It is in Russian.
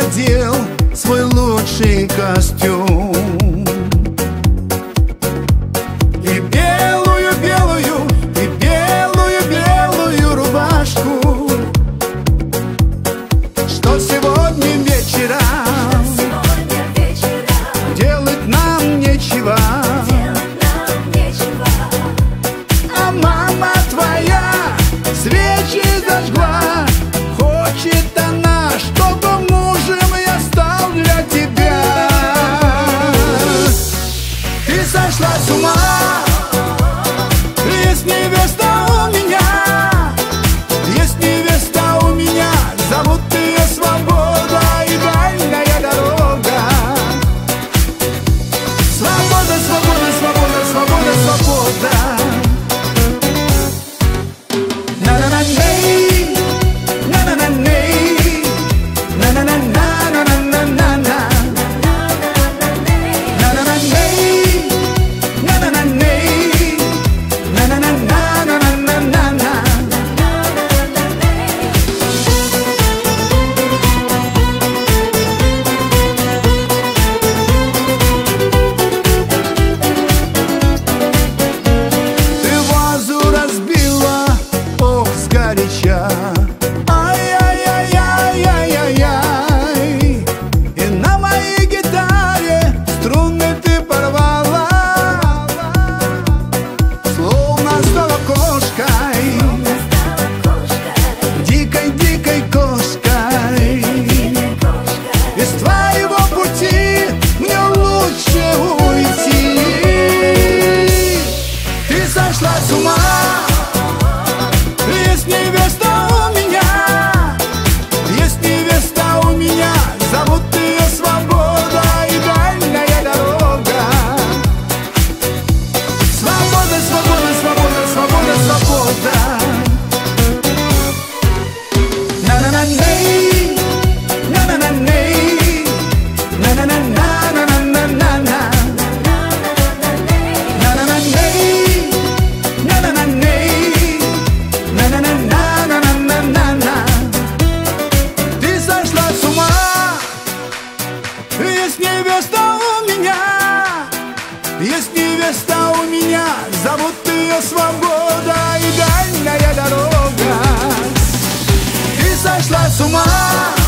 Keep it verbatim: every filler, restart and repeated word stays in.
надел свой лучший костюм и белую-белую, и белую-белую рубашку, что сегодня вечером делать нам нечего. А мама твоя свечи зажгла, хочет она, чтобы мужем я стал для тебя. Ты сошла с ума, есть невеста у меня, есть невеста у меня, зовут ее Свобода и дальняя дорога. Свобода, свобода, свобода, свобода, свобода. Ай-яй-яй-яй-яй-яй, и на моей гитаре струны ты порвала, словно стала кошкой, дикой-дикой кошкой. Из твоего пути мне лучше уйти. Ты сошла с ума, есть невеста у меня, есть невеста у меня, зовут ее Свобода и дальняя дорога. Свобода, свобода, свобода, свобода, свобода. На-на-на-ней, на-на-на-ней, на-на-на-на-на-на-на-на. Ты сошла с ума, есть невеста у меня, есть невеста у меня, зовут ее Свобода и дальняя дорога. Ты сошла с ума.